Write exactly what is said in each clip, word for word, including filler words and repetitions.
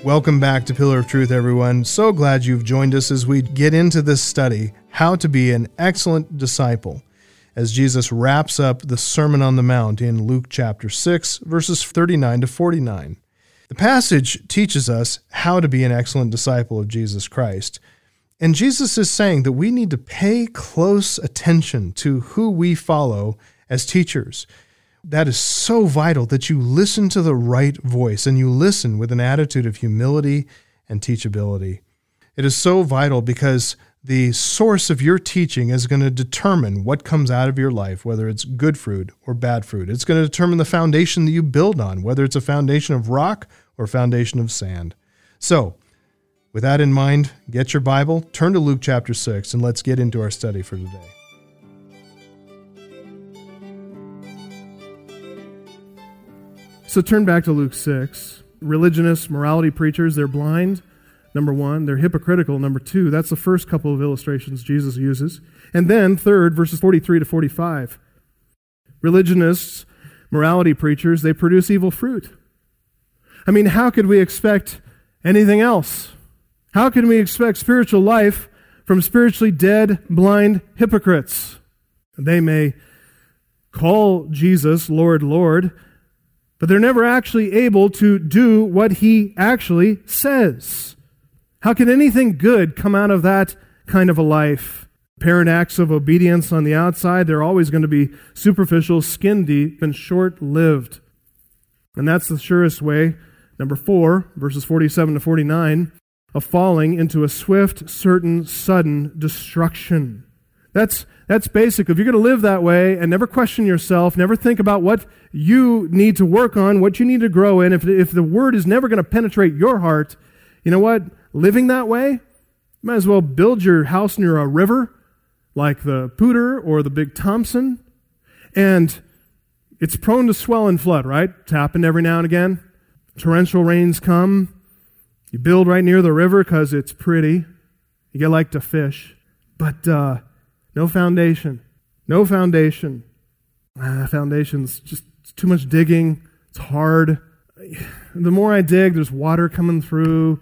Welcome back to Pillar of Truth, everyone. So glad you've joined us as we get into this study, How to Be an Excellent Disciple, as Jesus wraps up the Sermon on the Mount in Luke chapter six, verses thirty-nine to forty-nine. The passage teaches us how to be an excellent disciple of Jesus Christ. And Jesus is saying that we need to pay close attention to who we follow as teachers. That is so vital that you listen to the right voice and you listen with an attitude of humility and teachability. It is so vital because the source of your teaching is going to determine what comes out of your life, whether it's good fruit or bad fruit. It's going to determine the foundation that you build on, whether it's a foundation of rock or a foundation of sand. So, with that in mind, get your Bible, turn to Luke chapter six, and let's get into our study for today. So turn back to Luke six. Religionists, morality preachers, they're blind, number one. They're hypocritical, number two. That's the first couple of illustrations Jesus uses. And then, third, verses forty-three to forty-five. Religionists, morality preachers, they produce evil fruit. I mean, how could we expect anything else? How can we expect spiritual life from spiritually dead, blind hypocrites? They may call Jesus Lord, Lord, but they're never actually able to do what he actually says. How can anything good come out of that kind of a life? Apparent acts of obedience on the outside, they're always going to be superficial, skin deep, and short-lived. And that's the surest way, number four, verses forty-seven to forty-nine, of falling into a swift, certain, sudden destruction. That's That's basic. If you're going to live that way and never question yourself, never think about what you need to work on, what you need to grow in, if, if the Word is never going to penetrate your heart, you know what? Living that way, you might as well build your house near a river, like the Poudre or the Big Thompson, and it's prone to swell and flood, right? It's happened every now and again. Torrential rains come. You build right near the river because it's pretty. You get like to fish. But, uh, No foundation. No foundation. Ah, foundation's just it's too much digging. It's hard. The more I dig, there's water coming through.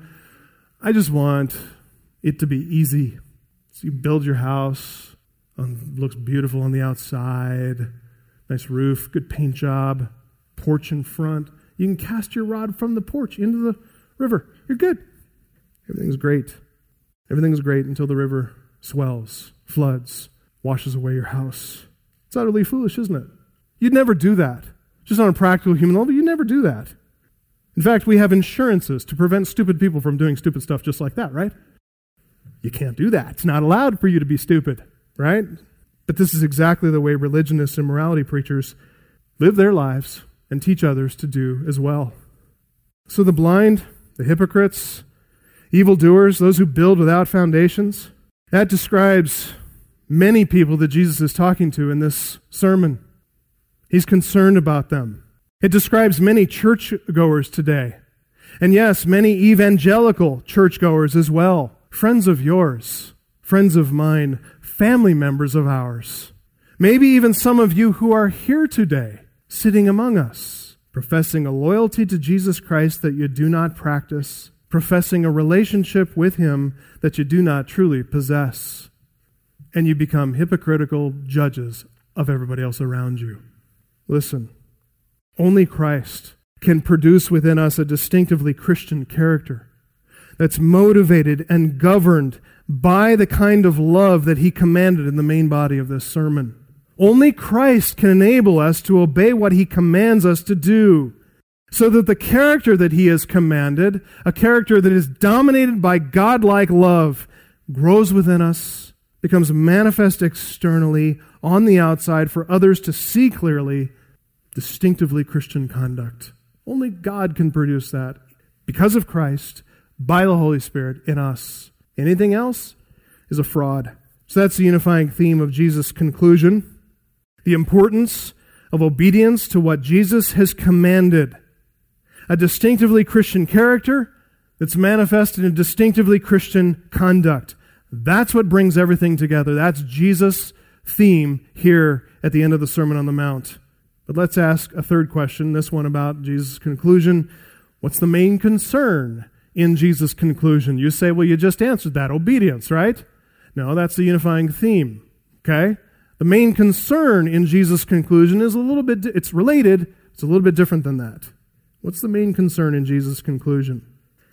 I just want it to be easy. So you build your house. Um, looks beautiful on the outside. Nice roof, good paint job, porch in front. You can cast your rod from the porch into the river. You're good. Everything's great. Everything's great until the river swells, floods, washes away your house. It's utterly foolish, isn't it? You'd never do that. Just on a practical human level, you'd never do that. In fact, we have insurances to prevent stupid people from doing stupid stuff just like that, right? You can't do that. It's not allowed for you to be stupid, right? But this is exactly the way religionists and morality preachers live their lives and teach others to do as well. So the blind, the hypocrites, evildoers, those who build without foundations, that describes many people that Jesus is talking to in this sermon. He's concerned about them. It describes many churchgoers today. And yes, many evangelical churchgoers as well. Friends of yours, friends of mine, family members of ours. Maybe even some of you who are here today, sitting among us, professing a loyalty to Jesus Christ that you do not practice, professing a relationship with Him that you do not truly possess. And you become hypocritical judges of everybody else around you. Listen, only Christ can produce within us a distinctively Christian character that's motivated and governed by the kind of love that He commanded in the main body of this sermon. Only Christ can enable us to obey what He commands us to do, so that the character that He has commanded, a character that is dominated by godlike love, grows within us, becomes manifest externally on the outside for others to see clearly, distinctively Christian conduct. Only God can produce that because of Christ, by the Holy Spirit in us. Anything else is a fraud. So that's the unifying theme of Jesus' conclusion. The importance of obedience to what Jesus has commanded. A distinctively Christian character that's manifested in distinctively Christian conduct. That's what brings everything together. That's Jesus' theme here at the end of the Sermon on the Mount. But let's ask a third question, this one about Jesus' conclusion. What's the main concern in Jesus' conclusion? You say, well, you just answered that. Obedience, right? No, that's the unifying theme, okay? The main concern in Jesus' conclusion is a little bit, it's related, it's a little bit different than that. What's the main concern in Jesus' conclusion?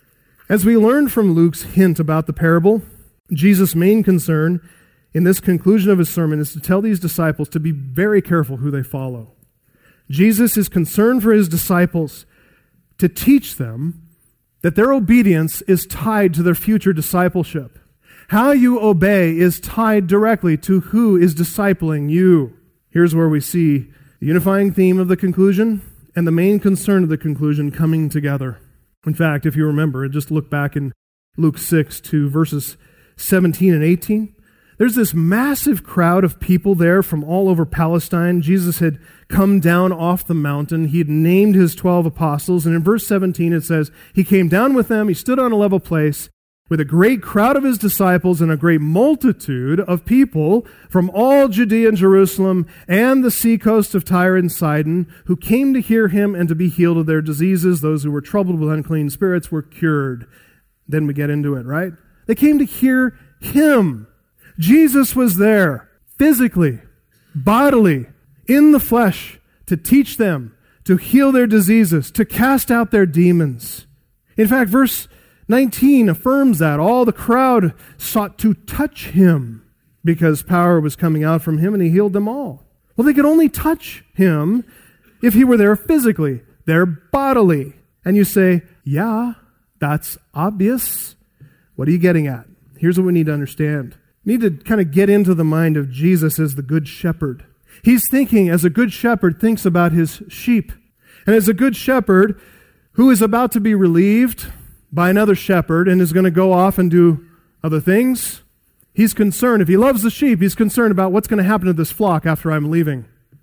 As we learned from Luke's hint about the parable, Jesus' main concern in this conclusion of his sermon is to tell these disciples to be very careful who they follow. Jesus is concerned for his disciples to teach them that their obedience is tied to their future discipleship. How you obey is tied directly to who is discipling you. Here's where we see the unifying theme of the conclusion and the main concern of the conclusion coming together. In fact, if you remember, just look back in Luke six to verses seventeen and eighteen. There's this massive crowd of people there from all over Palestine. Jesus had come down off the mountain. He had named his twelve apostles. And in verse seventeen it says, he came down with them. He stood on a level place with a great crowd of his disciples and a great multitude of people from all Judea and Jerusalem and the seacoast of Tyre and Sidon, who came to hear him and to be healed of their diseases. Those who were troubled with unclean spirits were cured. Then we get into it, right? They came to hear him. Jesus was there, physically, bodily, in the flesh, to teach them, to heal their diseases, to cast out their demons. In fact, verse nineteen affirms that. All the crowd sought to touch him because power was coming out from him and he healed them all. Well, they could only touch him if he were there physically, there bodily. And you say, yeah, that's obvious. What are you getting at? Here's what we need to understand. We need to kind of get into the mind of Jesus as the good shepherd. He's thinking as a good shepherd thinks about his sheep. And as a good shepherd who is about to be relieved by another shepherd and is going to go off and do other things, he's concerned. If he loves the sheep, he's concerned about what's going to happen to this flock after I'm leaving.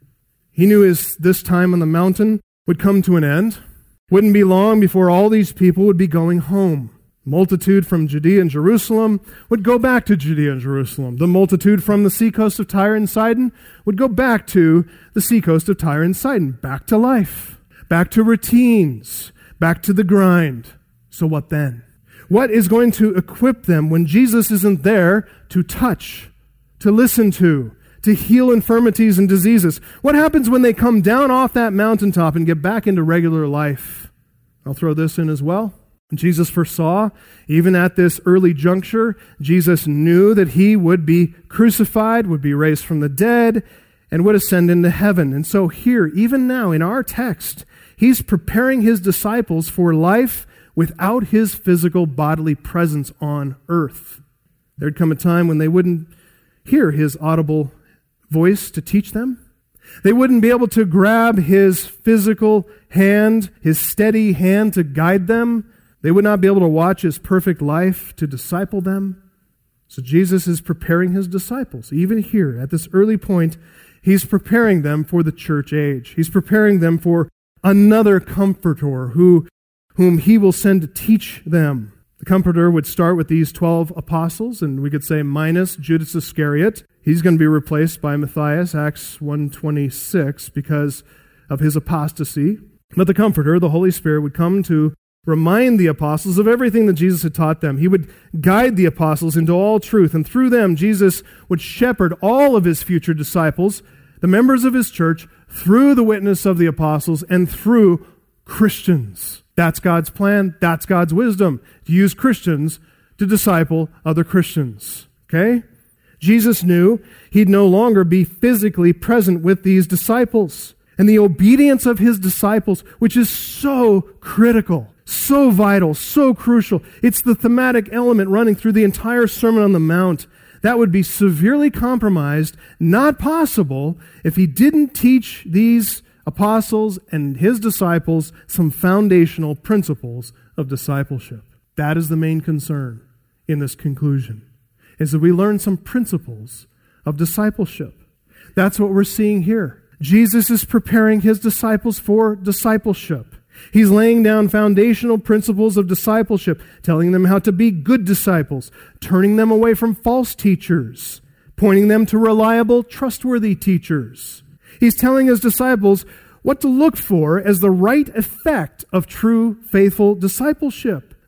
He knew his this time on the mountain would come to an end. Wouldn't be long before all these people would be going home. Multitude from Judea and Jerusalem would go back to Judea and Jerusalem. The multitude from the seacoast of Tyre and Sidon would go back to the seacoast of Tyre and Sidon, back to life, back to routines, back to the grind. So what then? What is going to equip them when Jesus isn't there to touch, to listen to, to heal infirmities and diseases? What happens when they come down off that mountaintop and get back into regular life? I'll throw this in as well. Jesus foresaw, even at this early juncture, Jesus knew that he would be crucified, would be raised from the dead, and would ascend into heaven. And so here, even now in our text, he's preparing his disciples for life without his physical bodily presence on earth. There'd come a time when they wouldn't hear his audible voice to teach them. They wouldn't be able to grab his physical hand, his steady hand to guide them. They would not be able to watch his perfect life to disciple them. So Jesus is preparing his disciples. Even here, at this early point, he's preparing them for the church age. He's preparing them for another comforter who, whom he will send to teach them. The comforter would start with these twelve apostles, and we could say minus Judas Iscariot. He's going to be replaced by Matthias, Acts one twenty-six, because of his apostasy. But the comforter, the Holy Spirit, would come to remind the apostles of everything that Jesus had taught them. He would guide the apostles into all truth, and through them, Jesus would shepherd all of his future disciples, the members of his church, through the witness of the apostles and through Christians. That's God's plan. That's God's wisdom, to use Christians to disciple other Christians. Okay? Jesus knew he'd no longer be physically present with these disciples. And the obedience of his disciples, which is so critical, so vital, so crucial. It's the thematic element running through the entire Sermon on the Mount. That would be severely compromised, not possible, if he didn't teach these apostles and his disciples some foundational principles of discipleship. That is the main concern in this conclusion, is that we learn some principles of discipleship. That's what we're seeing here. Jesus is preparing his disciples for discipleship. He's laying down foundational principles of discipleship, telling them how to be good disciples, turning them away from false teachers, pointing them to reliable, trustworthy teachers. He's telling his disciples what to look for as the right effect of true, faithful discipleship.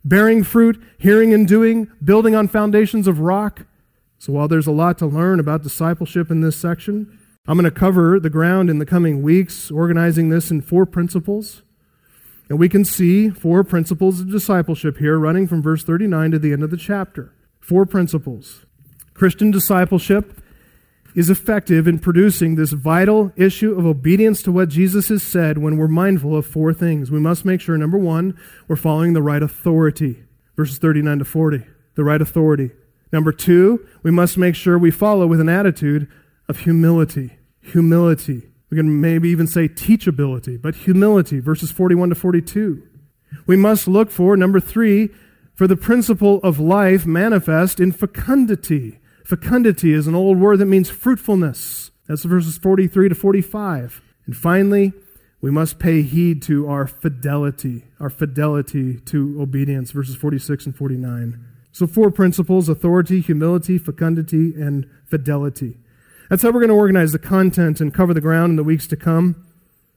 bearing fruit, hearing and doing, building on foundations of rock. So while there's a lot to learn about discipleship in this section, I'm going to cover the ground in the coming weeks, organizing this in four principles. And we can see four principles of discipleship here, running from verse thirty-nine to the end of the chapter. Four principles. Christian discipleship is effective in producing this vital issue of obedience to what Jesus has said when we're mindful of four things. We must make sure, number one, we're following the right authority. Verses thirty-nine to forty, the right authority. Number two, we must make sure we follow with an attitude of humility. Humility. We can maybe even say teachability, but humility, verses forty-one to forty-two. We must look for, number three, for the principle of life manifest in fecundity. Fecundity is an old word that means fruitfulness. That's verses forty-three to forty-five. And finally, we must pay heed to our fidelity, our fidelity to obedience, verses forty-six and forty-nine. So four principles: authority, humility, fecundity, and fidelity. That's how we're going to organize the content and cover the ground in the weeks to come.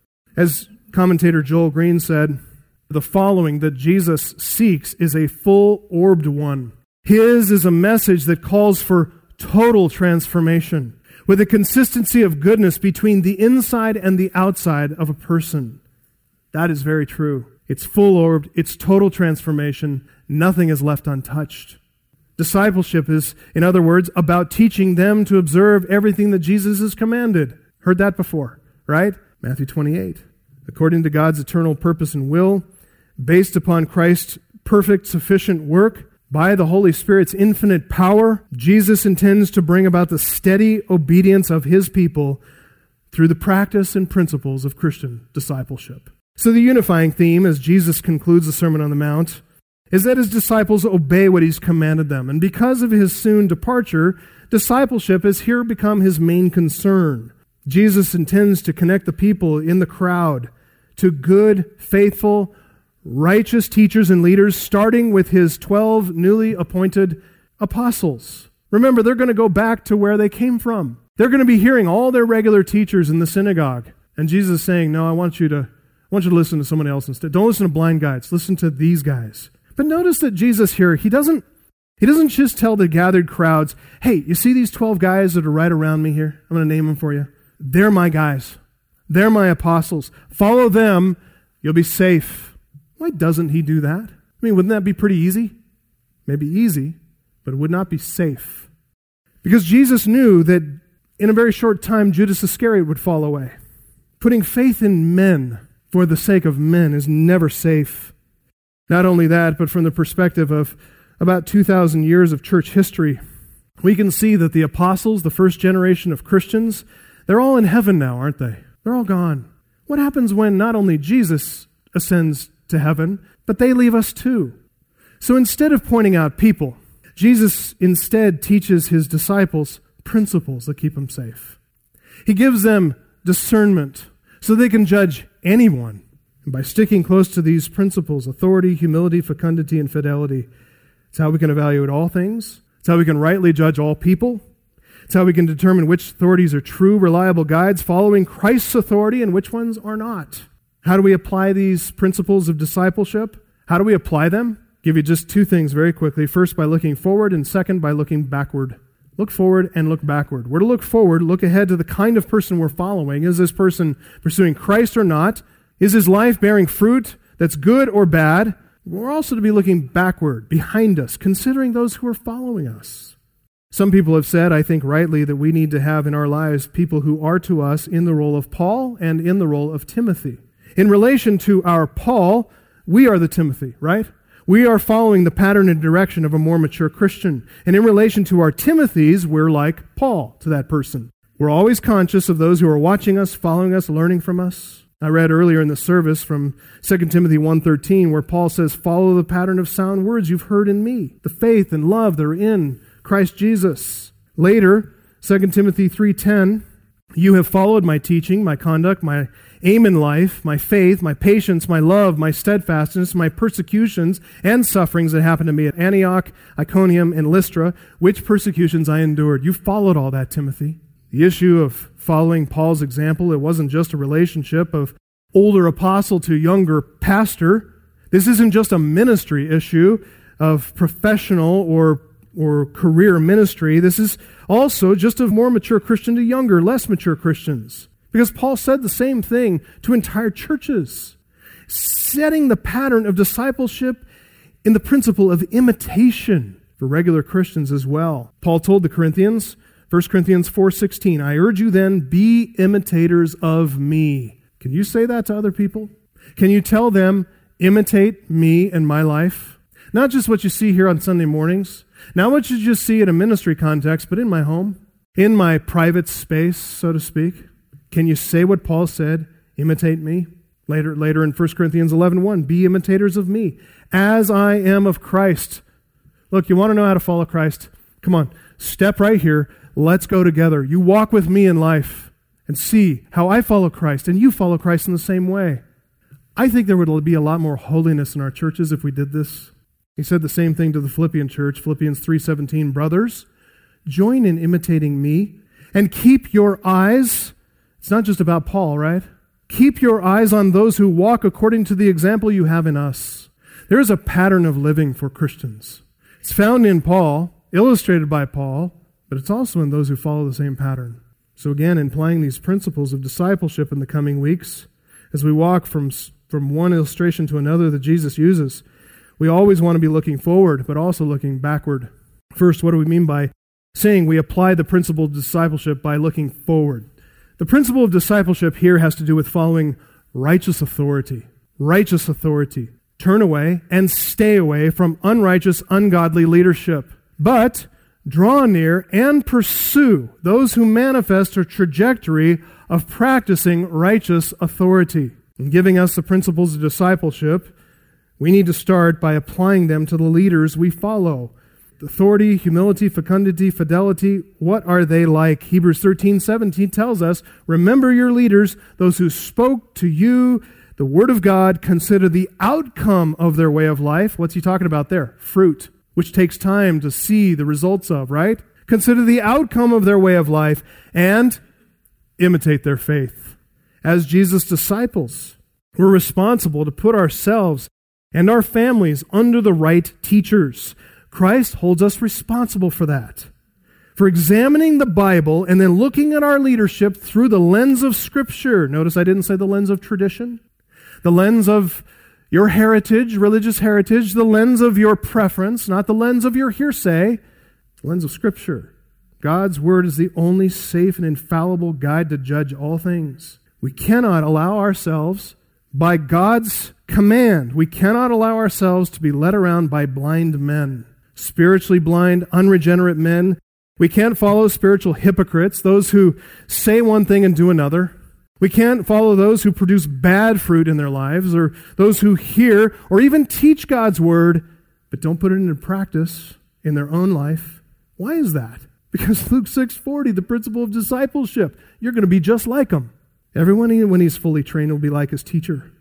As commentator Joel Green said, the following that Jesus seeks is a full-orbed one. His is a message that calls for total transformation, with a consistency of goodness between the inside and the outside of a person. That is very true. It's full-orbed, it's total transformation, nothing is left untouched. Discipleship is, in other words, about teaching them to observe everything that Jesus has commanded. Heard that before, right? Matthew twenty-eight. According to God's eternal purpose and will, based upon Christ's perfect, sufficient work, by the Holy Spirit's infinite power, Jesus intends to bring about the steady obedience of His people through the practice and principles of Christian discipleship. So the unifying theme, as Jesus concludes the Sermon on the Mount, is that His disciples obey what He's commanded them. And because of His soon departure, discipleship has here become His main concern. Jesus intends to connect the people in the crowd to good, faithful, righteous teachers and leaders, starting with His twelve newly appointed apostles. Remember, they're going to go back to where they came from. They're going to be hearing all their regular teachers in the synagogue. And Jesus is saying, no, I want you to, I want you to listen to someone else instead. Don't listen to blind guides. Listen to these guys. But notice that Jesus here, he doesn't, he doesn't just tell the gathered crowds, hey, you see these twelve guys that are right around me here? I'm going to name them for you. They're my guys. They're my apostles. Follow them. You'll be safe. Why doesn't He do that? I mean, wouldn't that be pretty easy? Maybe easy, but it would not be safe. Because Jesus knew that in a very short time, Judas Iscariot would fall away. Putting faith in men for the sake of men is never safe. Not only that, but from the perspective of about two thousand years of church history, we can see that the apostles, the first generation of Christians, they're all in heaven now, aren't they? They're all gone. What happens when not only Jesus ascends to heaven, but they leave us too? So instead of pointing out people, Jesus instead teaches His disciples principles that keep them safe. He gives them discernment so they can judge anyone. And by sticking close to these principles, authority, humility, fecundity, and fidelity, it's how we can evaluate all things. It's how we can rightly judge all people. It's how we can determine which authorities are true, reliable guides following Christ's authority and which ones are not. How do we apply these principles of discipleship? How do we apply them? I'll give you just two things very quickly. First, by looking forward, and second, by looking backward. Look forward and look backward. We're to look forward, look ahead to the kind of person we're following. Is this person pursuing Christ or not? Is his life bearing fruit that's good or bad? We're also to be looking backward, behind us, considering those who are following us. Some people have said, I think rightly, that we need to have in our lives people who are to us in the role of Paul and in the role of Timothy. In relation to our Paul, we are the Timothy, right? We are following the pattern and direction of a more mature Christian. And in relation to our Timothys, we're like Paul to that person. We're always conscious of those who are watching us, following us, learning from us. I read earlier in the service from Second Timothy one thirteen where Paul says, follow the pattern of sound words you've heard in me, the faith and love that are in Christ Jesus. Later, Second Timothy three ten, you have followed my teaching, my conduct, my aim in life, my faith, my patience, my love, my steadfastness, my persecutions and sufferings that happened to me at Antioch, Iconium, and Lystra, which persecutions I endured. You followed all that, Timothy. The issue of following Paul's example, it wasn't just a relationship of older apostle to younger pastor. This isn't just a ministry issue of professional or, or career ministry. This is also just of more mature Christian to younger, less mature Christians. Because Paul said the same thing to entire churches, setting the pattern of discipleship in the principle of imitation for regular Christians as well. Paul told the Corinthians, First Corinthians four sixteen, I urge you then, be imitators of me. Can you say that to other people? Can you tell them, imitate me and my life? Not just what you see here on Sunday mornings, not what you just see in a ministry context, but in my home, in my private space, so to speak. Can you say what Paul said, imitate me? Later, later in First Corinthians eleven one, be imitators of me, as I am of Christ. Look, you want to know how to follow Christ? Come on, step right here. Let's go together. You walk with me in life and see how I follow Christ, and you follow Christ in the same way. I think there would be a lot more holiness in our churches if we did this. He said the same thing to the Philippian church, Philippians three seventeen, brothers, join in imitating me and keep your eyes, it's not just about Paul, right? Keep your eyes on those who walk according to the example you have in us. There is a pattern of living for Christians. It's found in Paul, illustrated by Paul, but it's also in those who follow the same pattern. So again, in applying these principles of discipleship in the coming weeks, as we walk from, from one illustration to another that Jesus uses, we always want to be looking forward, but also looking backward. First, what do we mean by saying we apply the principle of discipleship by looking forward? The principle of discipleship here has to do with following righteous authority. Righteous authority. Turn away and stay away from unrighteous, ungodly leadership. But draw near and pursue those who manifest a trajectory of practicing righteous authority. In giving us the principles of discipleship, we need to start by applying them to the leaders we follow. Authority, humility, fecundity, fidelity, what are they like? Hebrews thirteen seventeen tells us, remember your leaders, those who spoke to you the word of God, consider the outcome of their way of life. What's he talking about there? Fruit, which takes time to see the results of, right? Consider the outcome of their way of life and imitate their faith. As Jesus' disciples, we're responsible to put ourselves and our families under the right teachers. Christ holds us responsible for that. For examining the Bible and then looking at our leadership through the lens of Scripture. Notice I didn't say the lens of tradition. The lens of your heritage, religious heritage. The lens of your preference, not the lens of your hearsay. The lens of Scripture. God's Word is the only safe and infallible guide to judge all things. We cannot allow ourselves, by God's command, we cannot allow ourselves to be led around by blind men. Spiritually blind, unregenerate men. We can't follow spiritual hypocrites, those who say one thing and do another. We can't follow those who produce bad fruit in their lives, or those who hear or even teach God's Word, but don't put it into practice in their own life. Why is that? Because Luke six forty, the principle of discipleship, you're going to be just like them. Everyone, when he's fully trained, will be like his teacher.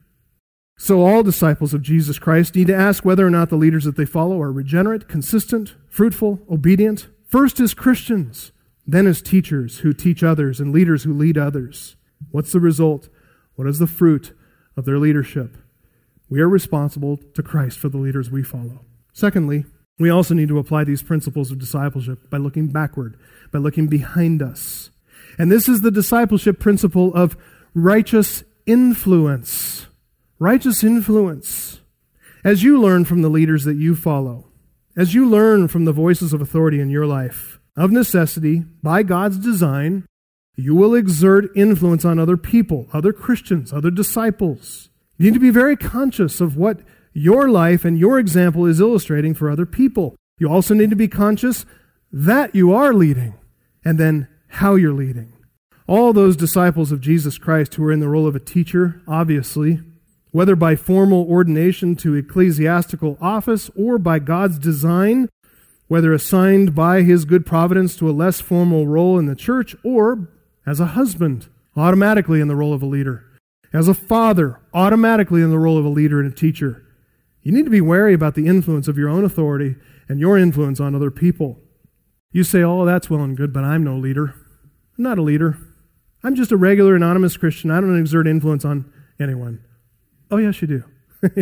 So all disciples of Jesus Christ need to ask whether or not the leaders that they follow are regenerate, consistent, fruitful, obedient. First as Christians, then as teachers who teach others and leaders who lead others. What's the result? What is the fruit of their leadership? We are responsible to Christ for the leaders we follow. Secondly, we also need to apply these principles of discipleship by looking backward, by looking behind us. And this is the discipleship principle of righteous influence. Righteous influence. As you learn from the leaders that you follow, as you learn from the voices of authority in your life, of necessity, by God's design, you will exert influence on other people, other Christians, other disciples. You need to be very conscious of what your life and your example is illustrating for other people. You also need to be conscious that you are leading, and then how you're leading. All those disciples of Jesus Christ who are in the role of a teacher, obviously, whether by formal ordination to ecclesiastical office or by God's design, whether assigned by His good providence to a less formal role in the church, or as a husband, automatically in the role of a leader, as a father, automatically in the role of a leader and a teacher. You need to be wary about the influence of your own authority and your influence on other people. You say, oh, that's well and good, but I'm no leader. I'm not a leader. I'm just a regular anonymous Christian. I don't exert influence on anyone. Oh, yes, you do.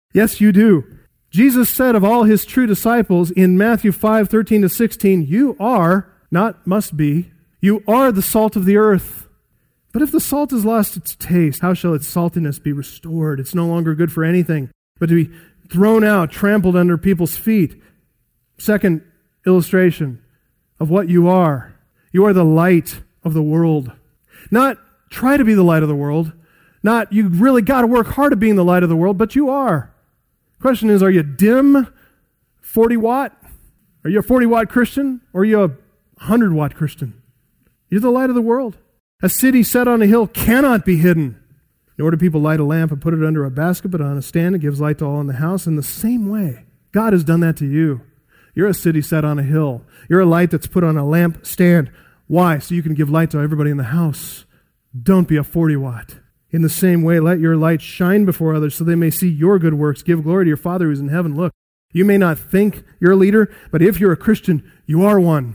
Yes, you do. Jesus said of all his true disciples in Matthew five, thirteen to sixteen, you are, not must be, you are the salt of the earth. But if the salt has lost its taste, how shall its saltiness be restored? It's no longer good for anything, but to be thrown out, trampled under people's feet. Second illustration of what you are. You are the light of the world. Not try to be the light of the world. Not you really got to work hard at being the light of the world, but you are. Question is, are you dim forty watt? Are you a forty watt Christian? Or are you a one hundred watt Christian? You're the light of the world. A city set on a hill cannot be hidden. Nor do people light a lamp and put it under a basket, but on a stand. It gives light to all in the house. In the same way, God has done that to you. You're a city set on a hill. You're a light that's put on a lamp stand. Why? So you can give light to everybody in the house. Don't be a forty watt. In the same way, let your light shine before others so they may see your good works. Give glory to your Father who's in heaven. Look, you may not think you're a leader, but if you're a Christian, you are one.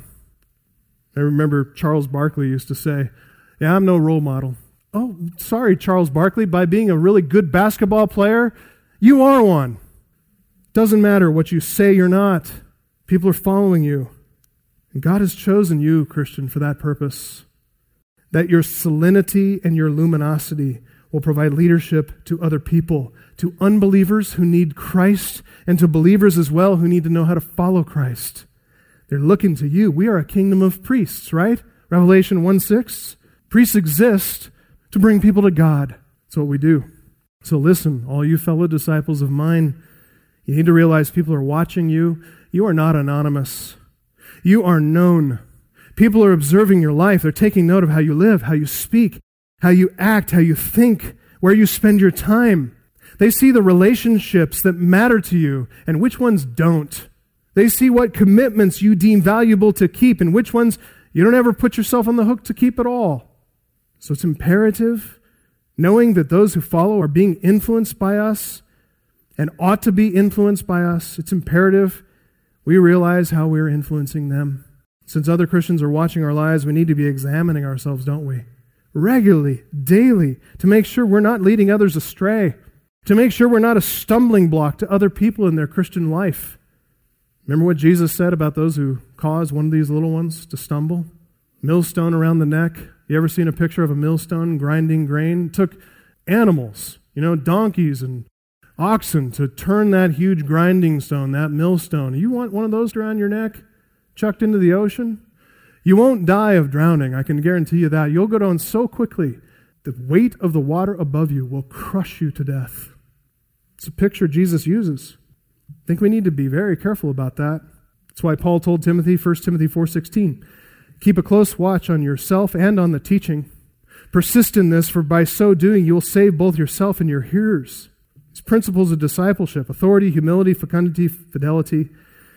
I remember Charles Barkley used to say, yeah, I'm no role model. Oh, sorry, Charles Barkley. By being a really good basketball player, you are one. Doesn't matter what you say you're not. People are following you. And God has chosen you, Christian, for that purpose. That your salinity and your luminosity will provide leadership to other people, to unbelievers who need Christ, and to believers as well who need to know how to follow Christ. They're looking to you. We are a kingdom of priests, right? Revelation one six. Priests exist to bring people to God. That's what we do. So listen, all you fellow disciples of mine, you need to realize people are watching you. You are not anonymous. You are known. People are observing your life. They're taking note of how you live, how you speak, how you act, how you think, where you spend your time. They see the relationships that matter to you and which ones don't. They see what commitments you deem valuable to keep and which ones you don't ever put yourself on the hook to keep at all. So it's imperative, knowing that those who follow are being influenced by us and ought to be influenced by us, it's imperative we realize how we're influencing them. Since other Christians are watching our lives, we need to be examining ourselves, don't we? Regularly, daily, to make sure we're not leading others astray, to make sure we're not a stumbling block to other people in their Christian life. Remember what Jesus said about those who cause one of these little ones to stumble? Millstone around the neck. You ever seen a picture of a millstone grinding grain? It took animals, you know, donkeys and oxen to turn that huge grinding stone, that millstone. You want one of those around your neck? Chucked into the ocean? You won't die of drowning, I can guarantee you that. You'll go down so quickly, the weight of the water above you will crush you to death. It's a picture Jesus uses. I think we need to be very careful about that. That's why Paul told Timothy, First Timothy four sixteen, keep a close watch on yourself and on the teaching. Persist in this, for by so doing you will save both yourself and your hearers. These principles of discipleship, authority, humility, fecundity, fidelity,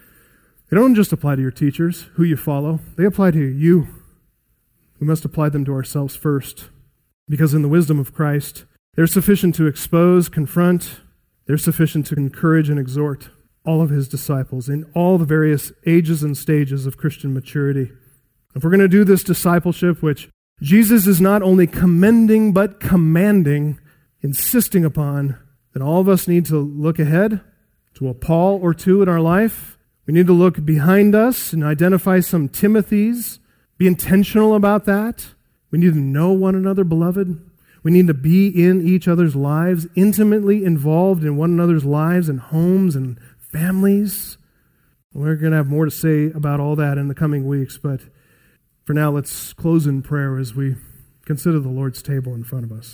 they don't just apply to your teachers, who you follow. They apply to you. We must apply them to ourselves first. Because in the wisdom of Christ, they're sufficient to expose, confront, they're sufficient to encourage and exhort all of his disciples in all the various ages and stages of Christian maturity. If we're going to do this discipleship, which Jesus is not only commending but commanding, insisting upon, then all of us need to look ahead to a Paul or two in our life. We need to look behind us and identify some Timothys. Be intentional about that. We need to know one another, beloved. We need to be in each other's lives, intimately involved in one another's lives and homes and families. We're going to have more to say about all that in the coming weeks, but for now, let's close in prayer as we consider the Lord's table in front of us.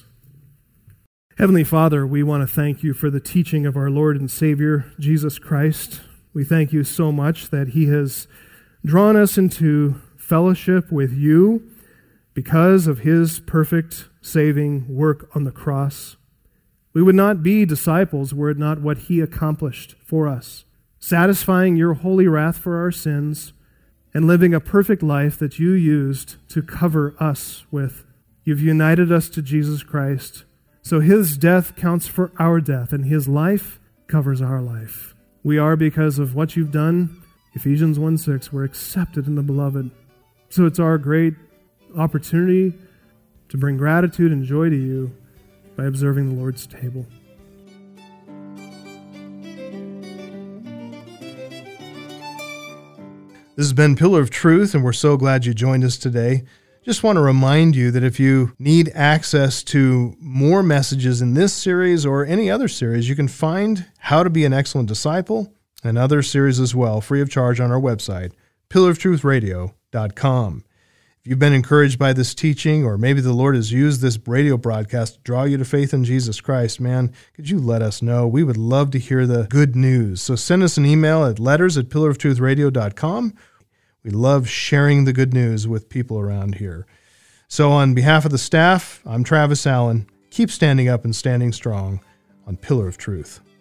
Heavenly Father, we want to thank you for the teaching of our Lord and Savior, Jesus Christ. We thank you so much that he has drawn us into fellowship with you because of his perfect saving work on the cross. We would not be disciples were it not what he accomplished for us, satisfying your holy wrath for our sins and living a perfect life that you used to cover us with. You've united us to Jesus Christ, so his death counts for our death and his life covers our life. We are, because of what you've done, Ephesians one six, we're accepted in the beloved. So it's our great opportunity to bring gratitude and joy to you by observing the Lord's table. This has been Pillar of Truth, and we're so glad you joined us today. Just want to remind you that if you need access to more messages in this series or any other series, you can find How to Be an Excellent Disciple and other series as well, free of charge on our website, pillar of truth radio dot com. If you've been encouraged by this teaching, or maybe the Lord has used this radio broadcast to draw you to faith in Jesus Christ, man, could you let us know? We would love to hear the good news. So send us an email at letters at pillar of truth radio dot com. We love sharing the good news with people around here. So on behalf of the staff, I'm Travis Allen. Keep standing up and standing strong on Pillar of Truth.